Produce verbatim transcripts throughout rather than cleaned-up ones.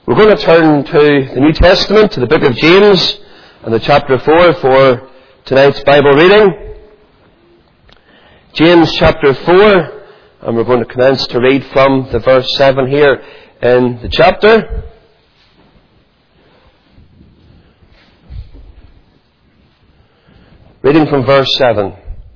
We're going to turn to the New Testament, to the book of James, and the chapter four for tonight's Bible reading. James chapter four, and we're going to commence to read from the verse seven here in the chapter. Reading from verse seven.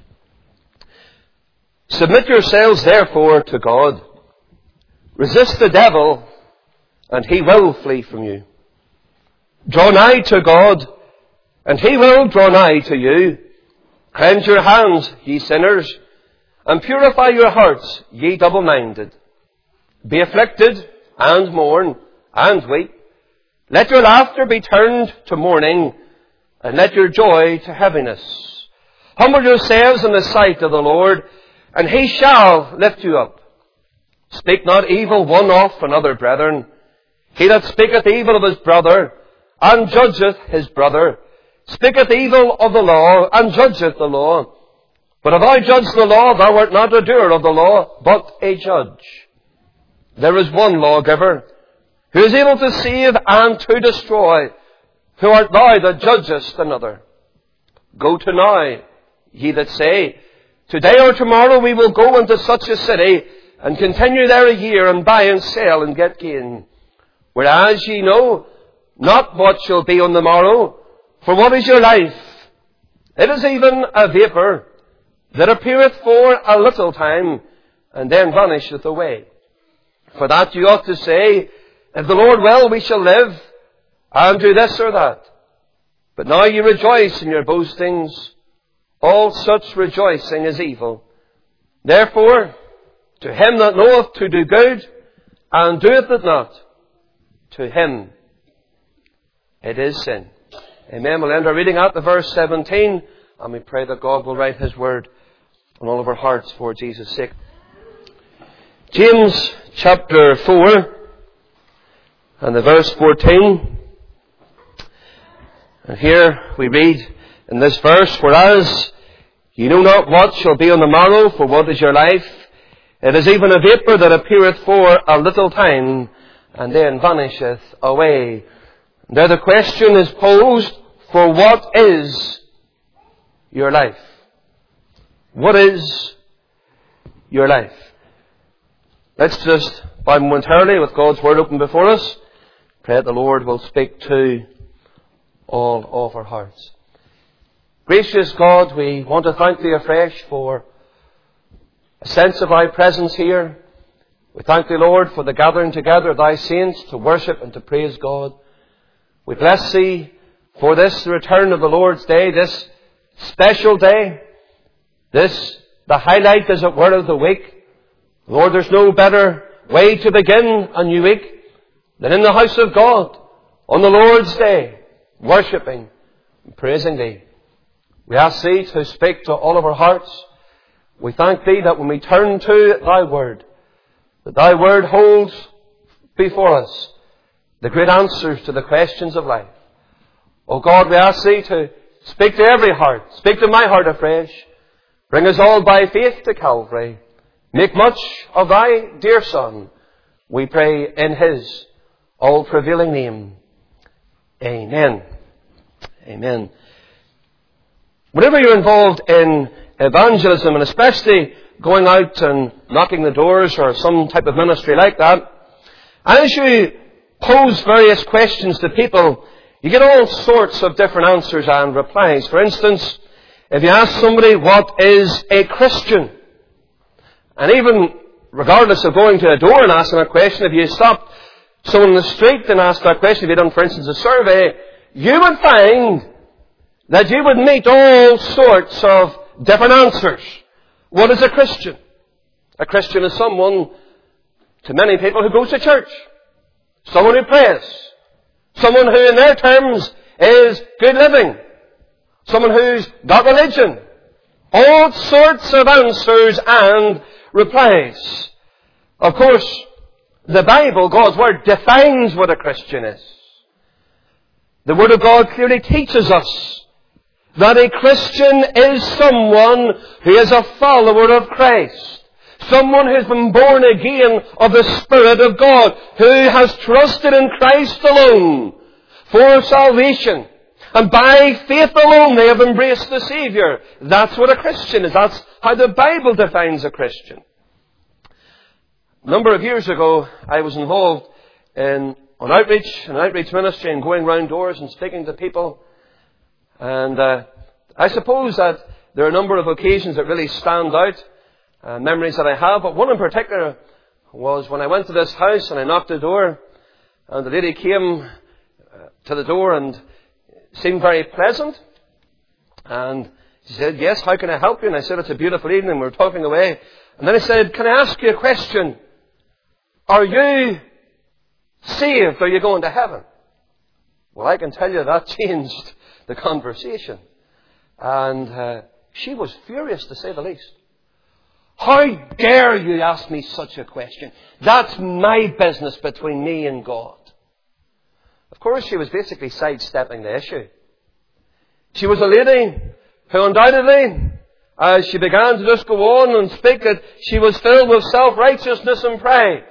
Submit yourselves therefore to God. Resist the devil, and he will flee from you. Draw nigh to God, and he will draw nigh to you. Cleanse your hands, ye sinners, and purify your hearts, ye double-minded. Be afflicted, and mourn, and weep. Let your laughter be turned to mourning, and let your joy to heaviness. Humble yourselves in the sight of the Lord, and he shall lift you up. Speak not evil one of another, brethren. He that speaketh evil of his brother, and judgeth his brother, speaketh evil of the law, and judgeth the law. But if thou judge the law, thou art not a doer of the law, but a judge. There is one lawgiver, who is able to save and to destroy. Who art thou that judgest another? Go to now, ye that say, Today or tomorrow we will go into such a city, and continue there a year, and buy and sell, and get gain. Whereas ye know not what shall be on the morrow, for what is your life? It is even a vapour, that appeareth for a little time, and then vanisheth away. For that you ought to say, If the Lord will, we shall live, and do this or that. But now ye rejoice in your boastings. All such rejoicing is evil. Therefore, to him that knoweth to do good, and doeth it not, to him it is sin. Amen. We'll end our reading at the verse seventeen, and we pray that God will write his word on all of our hearts for Jesus' sake. James chapter four, and the verse fourteen. And here we read in this verse, Whereas ye know not what shall be on the morrow, for what is your life? It is even a vapour that appeareth for a little time, and then vanisheth away. There the question is posed, for what is your life? What is your life? Let's just bow momentarily with God's word open before us. Pray that the Lord will speak to all of our hearts. Gracious God, we want to thank Thee afresh for a sense of Thy presence here. We thank Thee, Lord, for the gathering together of Thy saints to worship and to praise God. We bless Thee for this, the return of the Lord's Day, this special day, this, the highlight, as it were, of the week. Lord, there's no better way to begin a new week than in the house of God on the Lord's Day, worshipping and praising Thee. We ask Thee to speak to all of our hearts. We thank Thee that when we turn to Thy Word, that Thy Word holds before us the great answers to the questions of life. O God, we ask Thee to speak to every heart. Speak to my heart afresh. Bring us all by faith to Calvary. Make much of Thy dear Son. We pray in His all-prevailing name. Amen. Amen. Whenever you're involved in evangelism, and especially going out and knocking the doors or some type of ministry like that, as you pose various questions to people, you get all sorts of different answers and replies. For instance, if you ask somebody what is a Christian, and even regardless of going to a door and asking a question, if you stopped someone in the street and asked that question, if you done, for instance, a survey, you would find that you would meet all sorts of different answers. What is a Christian? A Christian is someone, to many people, who goes to church. Someone who prays. Someone who, in their terms, is good living. Someone who's got religion. All sorts of answers and replies. Of course, the Bible, God's Word, defines what a Christian is. The Word of God clearly teaches us that a Christian is someone who is a follower of Christ. Someone who's been born again of the Spirit of God, who has trusted in Christ alone for salvation. And by faith alone they have embraced the Saviour. That's what a Christian is. That's how the Bible defines a Christian. A number of years ago, I was involved in an outreach, an outreach ministry, and going round doors and speaking to people. And uh, I suppose that there are a number of occasions that really stand out, uh, memories that I have. But one in particular was when I went to this house and I knocked the door, and the lady came uh, to the door and seemed very pleasant. And she said, "Yes, how can I help you?" And I said, "It's a beautiful evening." We were talking away. And then I said, "Can I ask you a question? Are you saved? Are you going to heaven?" Well, I can tell you that changed the conversation. And uh, she was furious, to say the least. "How dare you ask me such a question? That's my business between me and God." Of course, she was basically sidestepping the issue. She was a lady who undoubtedly, as she began to just go on and speak, that she was filled with self-righteousness and pride.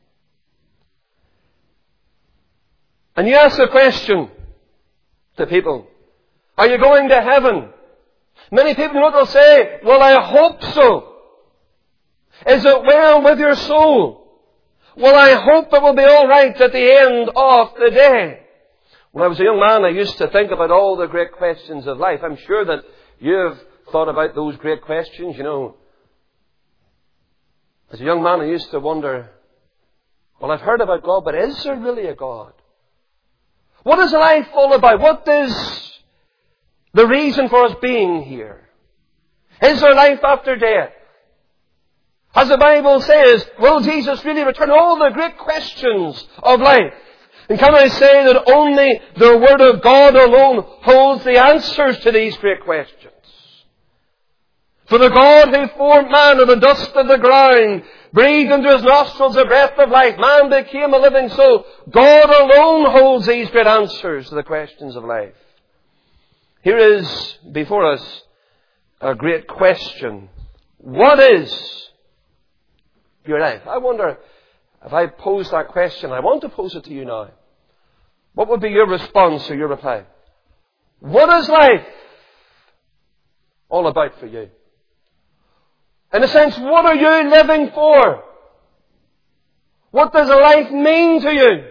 And you ask the question to people, are you going to heaven? Many people, you know what they'll say? "Well, I hope so." Is it well with your soul? "Well, I hope it will be all right at the end of the day." When I was a young man, I used to think about all the great questions of life. I'm sure that you've thought about those great questions, you know. As a young man, I used to wonder, well, I've heard about God, but is there really a God? What is life all about? What is the reason for us being here? Is there life after death? As the Bible says, will Jesus really return? All the great questions of life. And can I say that only the Word of God alone holds the answers to these great questions? For the God who formed man of the dust of the ground, breathed into his nostrils the breath of life, man became a living soul. God alone holds these great answers to the questions of life. Here is before us a great question. What is your life? I wonder if I pose that question, I want to pose it to you now. What would be your response or your reply? What is life all about for you? In a sense, what are you living for? What does a life mean to you?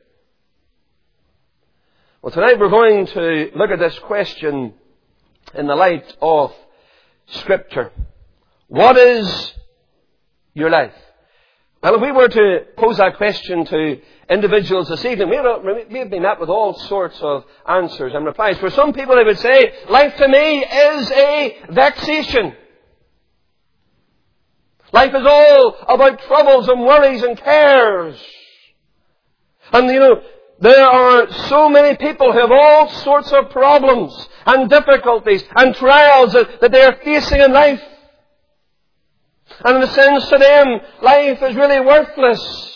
Well, tonight we're going to look at this question in the light of Scripture. What is your life? Well, if we were to pose that question to individuals this evening, we have been met with all sorts of answers and replies. For some people, they would say, life to me is a vexation. Life is all about troubles and worries and cares. And, you know, there are so many people who have all sorts of problems and difficulties and trials that, that they are facing in life. And in a sense to them, life is really worthless.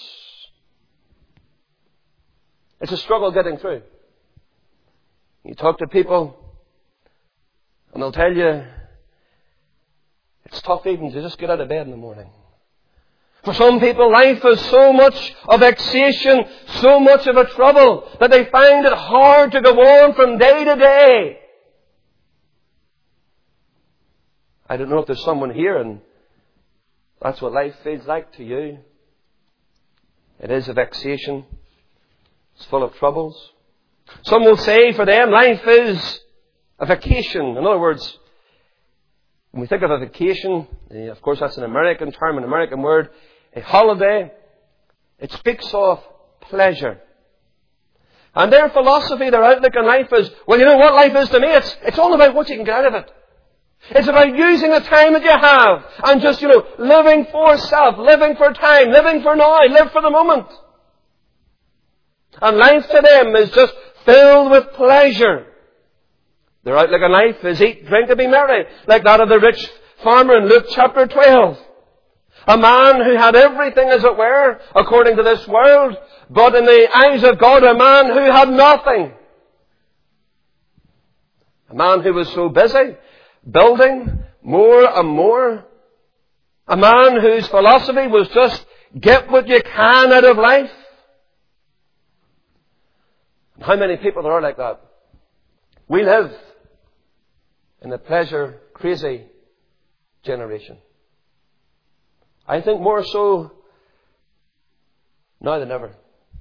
It's a struggle getting through. You talk to people, and they'll tell you, it's tough even to just get out of bed in the morning. For some people, life is so much of vexation, so much of a trouble, that they find it hard to go on from day to day. I don't know if there's someone here and that's what life feels like to you. It is a vexation. It's full of troubles. Some will say for them life is a vacation. In other words, when we think of a vacation, of course that's an American term, an American word, a holiday, it speaks of pleasure. And their philosophy, their outlook on life is, well, you know what life is to me? It's, it's all about what you can get out of it. It's about using the time that you have and just, you know, living for self, living for time, living for now, live for the moment. And life to them is just filled with pleasure. Their outlook on life is eat, drink, and be merry, like that of the rich farmer in Luke chapter twelve. A man who had everything, as it were, according to this world, but in the eyes of God, a man who had nothing. A man who was so busy building more and more A man whose philosophy was just get what you can out of life. How many people there are like that? We live in a pleasure-crazy generation. I think more so now than ever.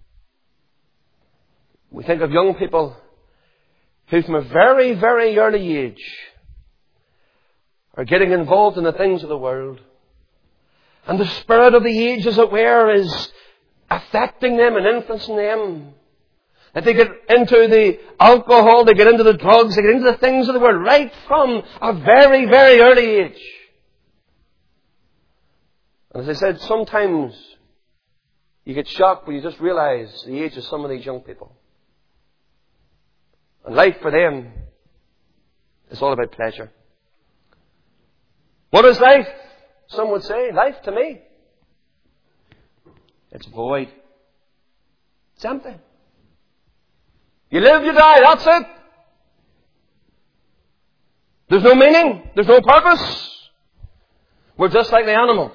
We think of young people who from a very, very early age are getting involved in the things of the world. And the spirit of the age, as it were, is affecting them and influencing them. That they get into the alcohol, they get into the drugs, they get into the things of the world right from a very, very early age. And as I said, sometimes you get shocked when you just realize the age of some of these young people. And life for them is all about pleasure. What is life? Some would say, life to me, it's void. It's empty. You live, you die, that's it. There's no meaning, there's no purpose. We're just like the animals.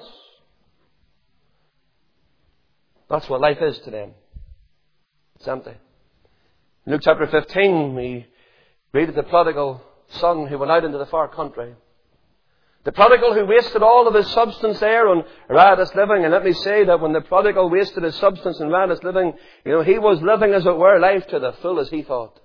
That's what life is to them. It's empty. In Luke chapter fifteen, we read of the prodigal son who went out into the far country. The prodigal who wasted all of his substance there on riotous living. And let me say that when the prodigal wasted his substance in riotous living, you know, he was living, as it were, life to the full as he thought.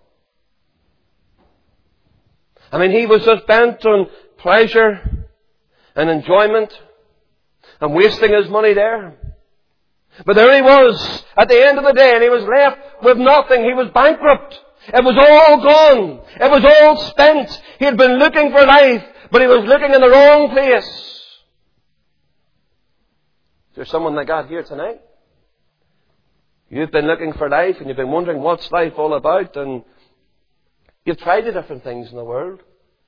I mean, he was just bent on pleasure and enjoyment and wasting his money there. But there he was at the end of the day, and he was left with nothing. He was bankrupt. It was all gone. It was all spent. He had been looking for life, but he was looking in the wrong place. Is there someone like that here tonight? You've been looking for life and you've been wondering what's life all about, and you've tried the different things in the world.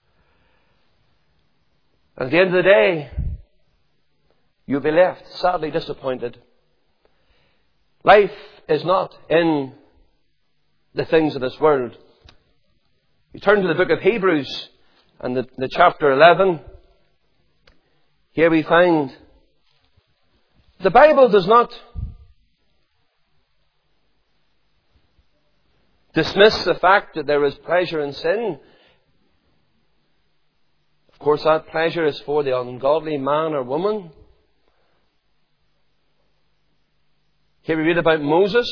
And at the end of the day, you'll be left sadly disappointed. Life is not in the things of this world. You turn to the book of Hebrews and the, the chapter eleven. Here we find the Bible does not dismiss the fact that there is pleasure in sin. Of course, that pleasure is for the ungodly man or woman. Here we read about Moses.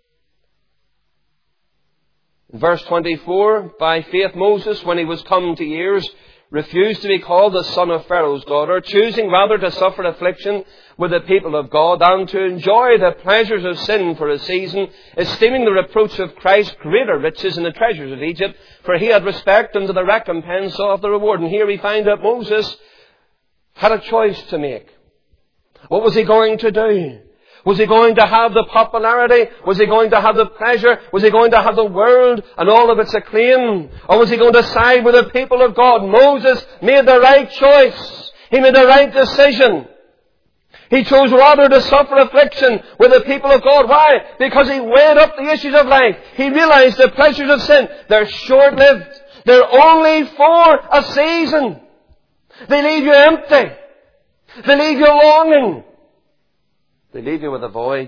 In verse twenty-four, by faith Moses, when he was come to years, refused to be called the son of Pharaoh's daughter, choosing rather to suffer affliction with the people of God than to enjoy the pleasures of sin for a season, esteeming the reproach of Christ greater riches than the treasures of Egypt, for he had respect unto the recompense of the reward. And here we find that Moses had a choice to make. What was he going to do? Was he going to have the popularity? Was he going to have the pleasure? Was he going to have the world and all of its acclaim? Or was he going to side with the people of God? Moses made the right choice. He made the right decision. He chose rather to suffer affliction with the people of God. Why? Because he weighed up the issues of life. He realized the pleasures of sin, they're short-lived. They're only for a season. They leave you empty. They leave you longing. They leave you with a void.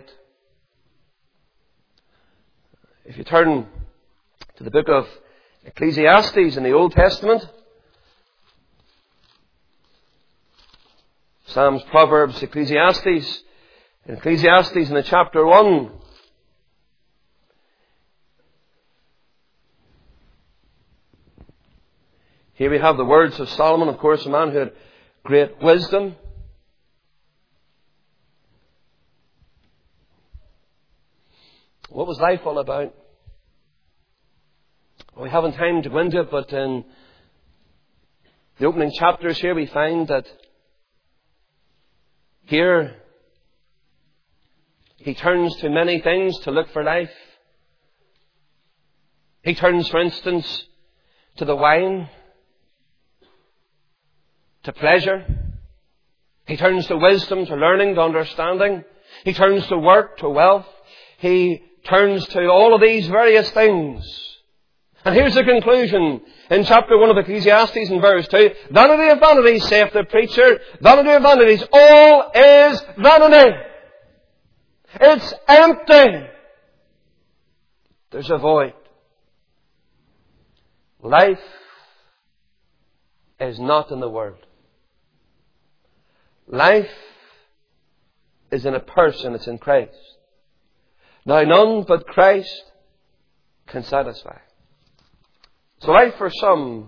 If you turn to the book of Ecclesiastes in the Old Testament, Psalms, Proverbs, Ecclesiastes, in Ecclesiastes in the chapter one, here we have the words of Solomon, of course, a man who had great wisdom. What was life all about? Well, we haven't time to go into it, but in the opening chapters here we find that here he turns to many things to look for life. He turns, for instance, to the wine, to pleasure. He turns to wisdom, to learning, to understanding. He turns to work, to wealth. He turns to all of these various things. And here's the conclusion in chapter one of Ecclesiastes in verse two. Vanity of vanities, saith the preacher. Vanity of vanities. All is vanity. It's empty. There's a void. Life is not in the world. Life is in a person. It's in Christ. Now none but Christ can satisfy. So life for some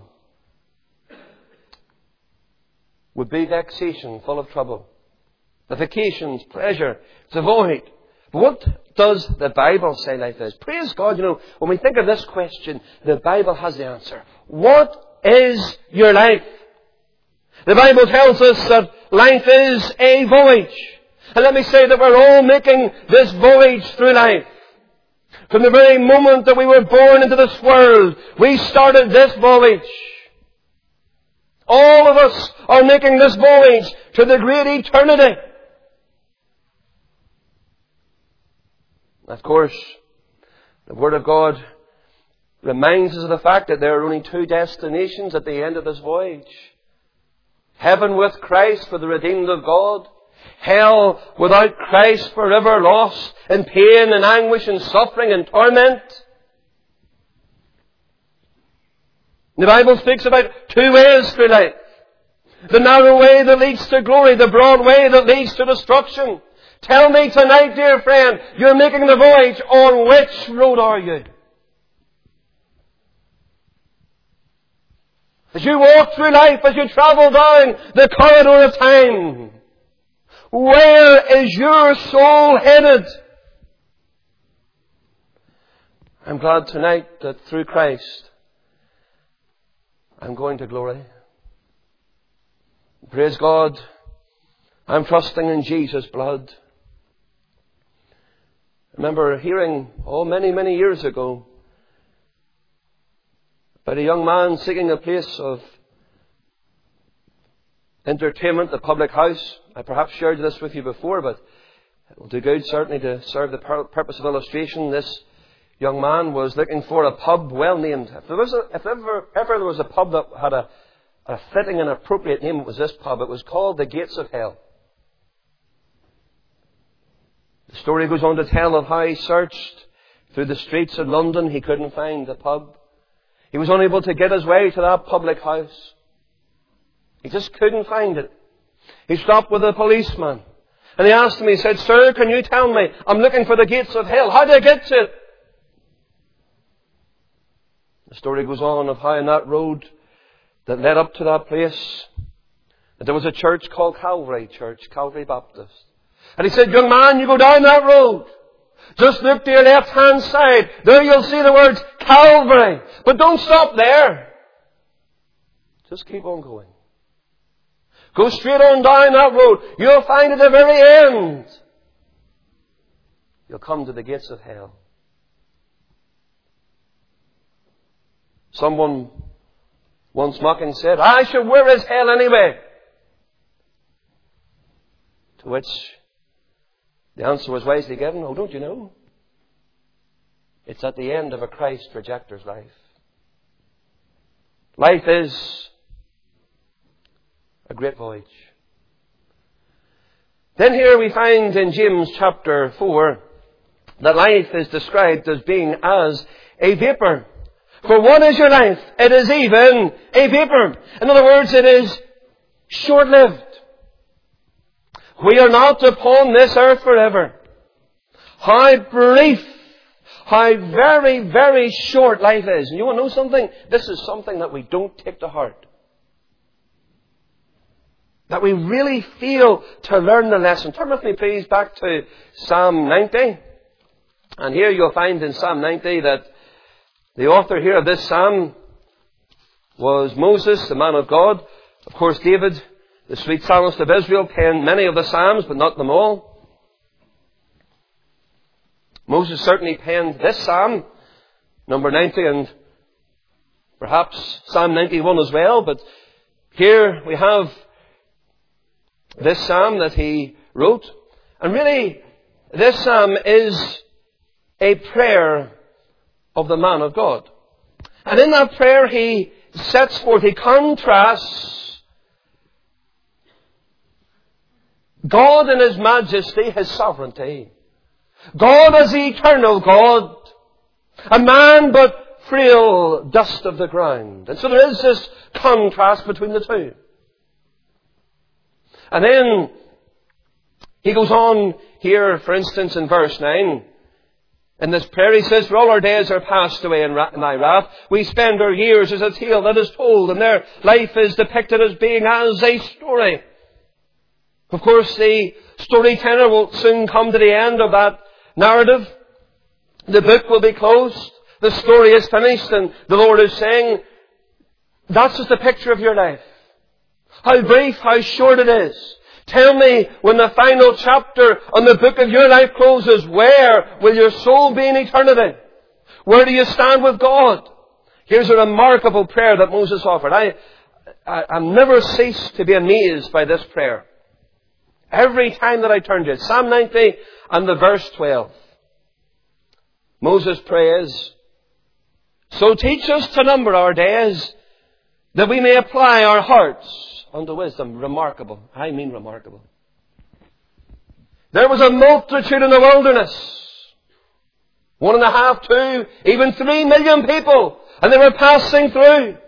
would be vexation, full of trouble. The vacations, pleasure, it's a void. But what does the Bible say life is? Praise God, you know, when we think of this question, the Bible has the answer. What is your life? The Bible tells us that life is a voyage. And let me say that we're all making this voyage through life. From the very moment that we were born into this world, we started this voyage. All of us are making this voyage to the great eternity. Of course, the Word of God reminds us of the fact that there are only two destinations at the end of this voyage. Heaven with Christ for the redeemed of God. Hell without Christ, forever lost in pain and anguish and suffering and torment. The Bible speaks about two ways through life. The narrow way that leads to glory, the broad way that leads to destruction. Tell me tonight, dear friend, you're making the voyage. On which road are you? As you walk through life, as you travel down the corridor of time, where is your soul headed? I'm glad tonight that through Christ, I'm going to glory. Praise God, I'm trusting in Jesus' blood. I remember hearing, oh, many, many years ago, about a young man seeking a place of entertainment, the public house. I perhaps shared this with you before, but it will do good certainly to serve the purpose of illustration. This young man was looking for a pub well named. If there was a, if ever, ever there was a pub that had a, a fitting and appropriate name, it was this pub. It was called the Gates of Hell. The story goes on to tell of how he searched through the streets of London. He couldn't find the pub. He was unable to get his way to that public house. He just couldn't find it. He stopped with a policeman. And he asked him, he said, "Sir, can you tell me? I'm looking for the gates of hell. How do I get to it?" The story goes on of how in that road that led up to that place, that there was a church called Calvary Church, Calvary Baptist. And he said, "Young man, you go down that road. Just look to your left-hand side. There you'll see the words Calvary. But don't stop there. Just keep on going. Go straight on down that road. You'll find at the very end, you'll come to the gates of hell." Someone once mocking said, "I should, where is hell anyway?" To which the answer was wisely given, "Oh, don't you know? It's at the end of a Christ rejecter's life." Life is a great voyage. Then here we find in James chapter four that life is described as being as a vapor. For what is your life? It is even a vapor. In other words, it is short-lived. We are not upon this earth forever. How brief, how very, very short life is. And you want to know something? This is something that we don't take to heart. That we really feel to learn the lesson. Turn with me please back to Psalm ninety. And here you'll find in Psalm ninety that the author here of this psalm was Moses, the man of God. Of course, David, the sweet psalmist of Israel, penned many of the psalms, but not them all. Moses certainly penned this psalm, number ninety, and perhaps Psalm ninety-one as well. But here we have this psalm that he wrote. And really, this psalm is a prayer of the man of God. And in that prayer he sets forth, he contrasts God in His majesty, His sovereignty. God as the eternal God. A man but frail dust of the ground. And so there is this contrast between the two. And then he goes on here, for instance, in verse nine. In this prayer he says, for all our days are passed away in thy wrath. We spend our years as a tale that is told, and their life is depicted as being as a story. Of course, the storyteller will soon come to the end of that narrative. The book will be closed. The story is finished, and the Lord is saying, that's just a picture of your life. How brief, how short it is. Tell me, when the final chapter on the book of your life closes, where will your soul be in eternity? Where do you stand with God? Here's a remarkable prayer that Moses offered. I, I, I've never ceased to be amazed by this prayer. Every time that I turn to it. Psalm ninety and the verse twelve. Moses prays, so teach us to number our days, that we may apply our hearts unto wisdom. Remarkable. I mean remarkable. There was a multitude in the wilderness. One and a half, two, even three million people. And they were passing through.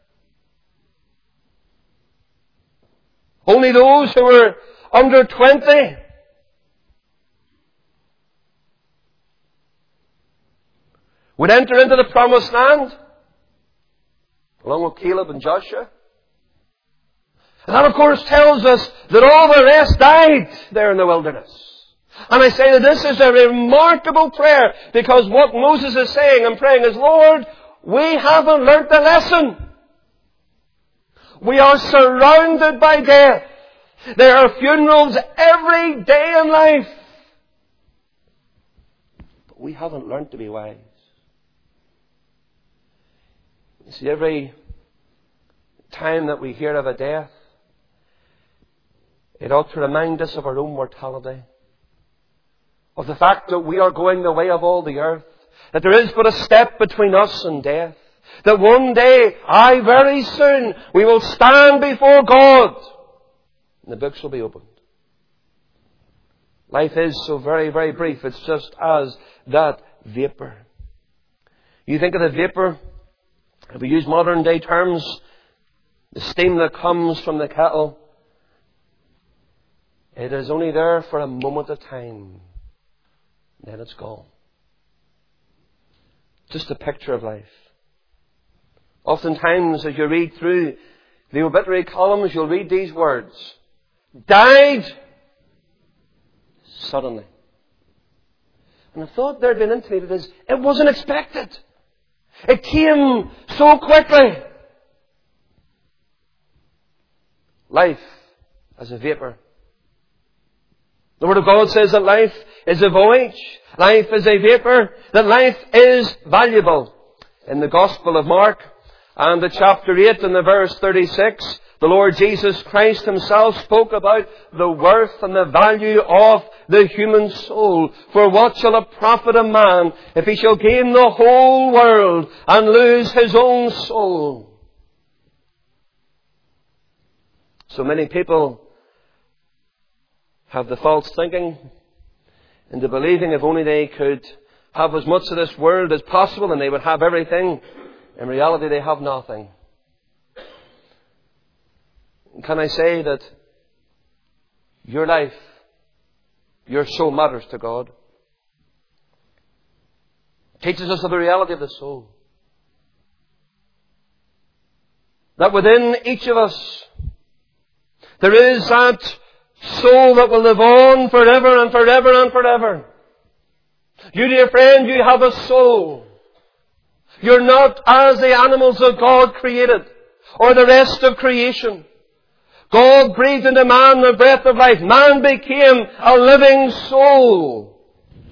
Only those who were under twenty would enter into the promised land, along with Caleb and Joshua. And that, of course, tells us that all the rest died there in the wilderness. And I say that this is a remarkable prayer, because what Moses is saying and praying is, Lord, we haven't learnt the lesson. We are surrounded by death. There are funerals every day in life. But we haven't learnt to be wise. You see, every time that we hear of a death, it ought to remind us of our own mortality. Of the fact that we are going the way of all the earth. That there is but a step between us and death. That one day, aye, very soon, we will stand before God. And the books will be opened. Life is so very, very brief. It's just as that vapor. You think of the vapor, if we use modern day terms, the steam that comes from the kettle, it is only there for a moment of time. Then it's gone. Just a picture of life. Oftentimes, as you read through the obituary columns, you'll read these words. Died suddenly. And the thought there had been intimated is, it wasn't expected. It came so quickly. Life as a vapor. The Word of God says that life is a voyage. Life is a vapor. That life is valuable. In the Gospel of Mark and the chapter eight and the verse thirty-six, the Lord Jesus Christ Himself spoke about the worth and the value of the human soul. For what shall it profit a man if he shall gain the whole world and lose his own soul? So many people have the false thinking into believing if only they could have as much of this world as possible and they would have everything. In reality, they have nothing. Can I say that your life, your soul matters to God? It teaches us of the reality of the soul. That within each of us, there is that soul that will live on forever and forever and forever. You, dear friend, you have a soul. You're not as the animals that God created or the rest of creation. God breathed into man the breath of life. Man became a living soul.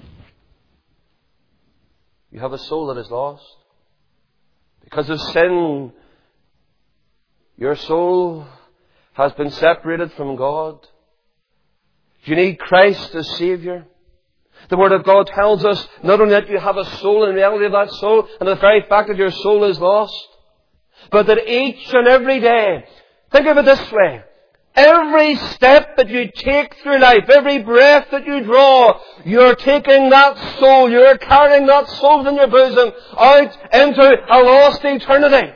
You have a soul that is lost. Because of sin, your soul has been separated from God. You need Christ as Savior. The Word of God tells us not only that you have a soul and the reality of that soul, and the very fact that your soul is lost, but that each and every day, think of it this way, every step that you take through life, every breath that you draw, you're taking that soul, you're carrying that soul in your bosom out into a lost eternity.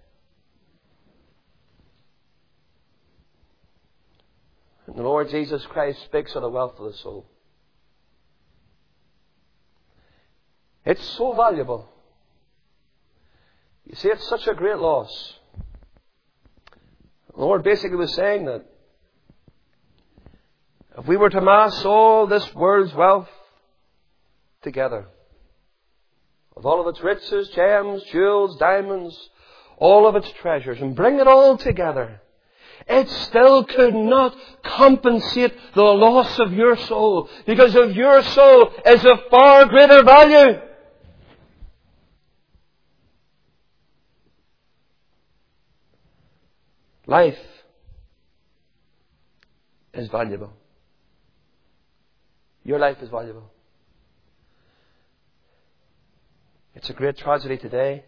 And the Lord Jesus Christ speaks of the wealth of the soul. It's so valuable. You see, it's such a great loss. The Lord basically was saying that if we were to amass all this world's wealth together, with all of its riches, gems, jewels, diamonds, all of its treasures, and bring it all together, it still could not compensate the loss of your soul, because of your soul is of far greater value. Life is valuable. Your life is valuable. It's a great tragedy today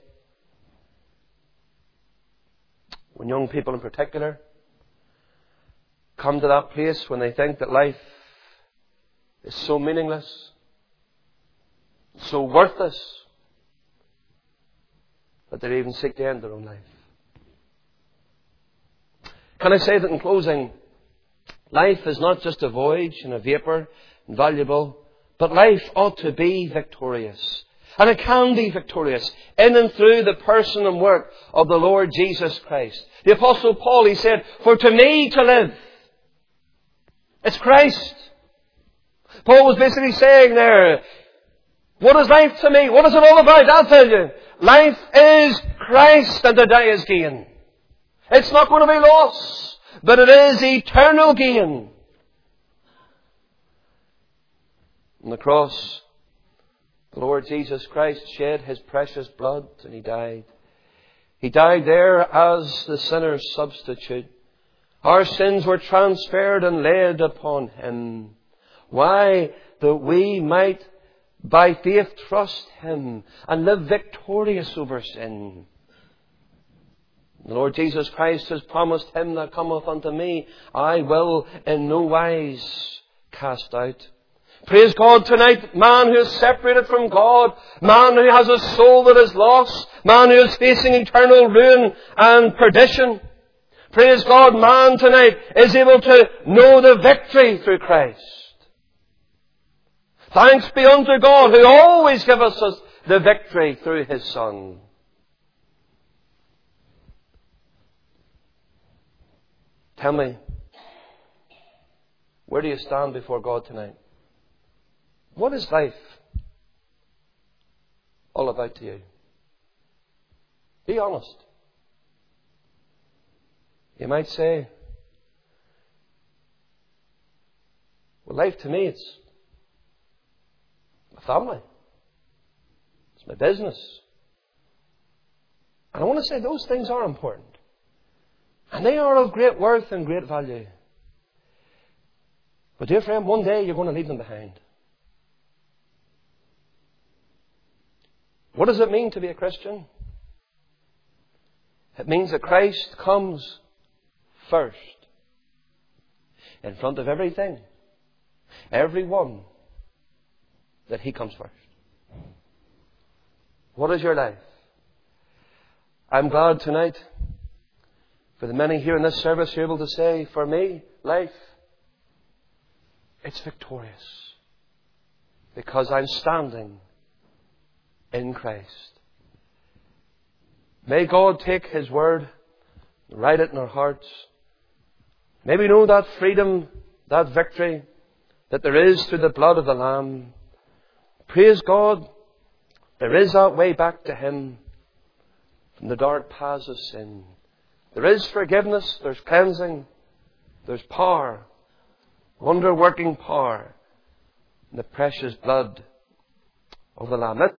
when young people in particular come to that place when they think that life is so meaningless, so worthless, that they even seek to end their own life. Can I say that in closing, life is not just a voyage and a vapour and valuable, but life ought to be victorious. And it can be victorious in and through the person and work of the Lord Jesus Christ. The Apostle Paul, he said, "For to me to live, it's Christ." Paul was basically saying there, what is life to me? What is it all about? I'll tell you. Life is Christ, and to die is gain. It's not going to be loss, but it is eternal gain. On the cross, the Lord Jesus Christ shed His precious blood and He died. He died there as the sinner's substitute. Our sins were transferred and laid upon Him. Why? That we might by faith trust Him and live victorious over sin. The Lord Jesus Christ has promised, "Him that cometh unto me, I will in no wise cast out." Praise God tonight, man who is separated from God, man who has a soul that is lost, man who is facing eternal ruin and perdition. Praise God, man tonight is able to know the victory through Christ. Thanks be unto God who always gives us the victory through His Son. Tell me, where do you stand before God tonight? What is life all about to you? Be honest. You might say, well, life to me, it's my family. It's my business. And I want to say those things are important. And they are of great worth and great value. But dear friend, one day you're going to leave them behind. What does it mean to be a Christian? It means that Christ comes first, in front of everything, everyone, that He comes first. What is your life? I'm glad tonight for the many here in this service who are able to say, for me, life, it's victorious. Because I'm standing in Christ. May God take His word, write it in our hearts. May we know that freedom, that victory that there is through the blood of the Lamb. Praise God, there is that way back to Him from the dark paths of sin. There is forgiveness, there's cleansing, there's power, wonder-working power in the precious blood of the Lamb.